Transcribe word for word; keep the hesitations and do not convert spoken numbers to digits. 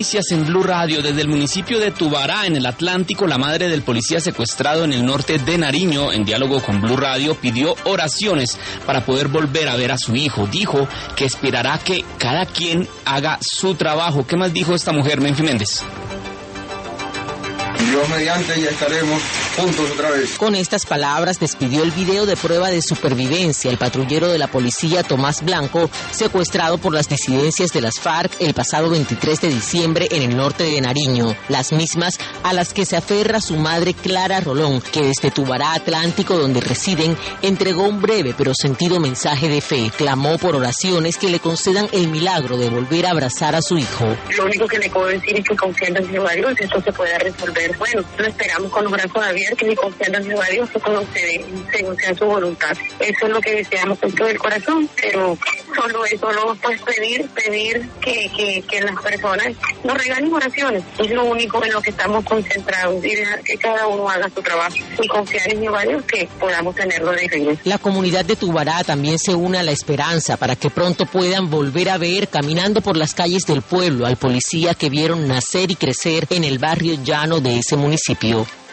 Noticias en Blue Radio. Desde el municipio de Tubará, en el Atlántico, la madre del policía secuestrado en el norte de Nariño, en diálogo con Blue Radio, pidió oraciones para poder volver a ver a su hijo. Dijo que esperará que cada quien haga su trabajo. ¿Qué más dijo esta mujer, Menfi Méndez? Dios mediante, ya estaremos juntos otra vez. Con estas palabras despidió el video de prueba de supervivencia el patrullero de la policía Tomás Blanco, secuestrado por las disidencias de las FARC el pasado veintitrés de diciembre en el norte de Nariño, las mismas a las que se aferra su madre Clara Rolón, que desde Tubará Atlántico, donde residen, entregó un breve pero sentido mensaje de fe. Clamó por oraciones que le concedan el milagro de volver a abrazar a su hijo. Lo único que le puedo decir es que confiando en Jehová Dios esto se pueda resolver. Bueno, lo esperamos con los brazos abiertos y confiando en Jehová Dios que todo se dé según sea su voluntad. Eso es lo que deseamos con todo el corazón, pero solo es solo pues pedir, pedir que, que, que las personas nos regalen oraciones. Es lo único en lo que estamos concentrados y dejar que cada uno haga su trabajo y confiar en Jehová Dios que podamos tenerlo de regreso. La comunidad de Tubará también se une a la esperanza para que pronto puedan volver a ver caminando por las calles del pueblo al policía que vieron nacer y crecer en el barrio llano de ese municipio.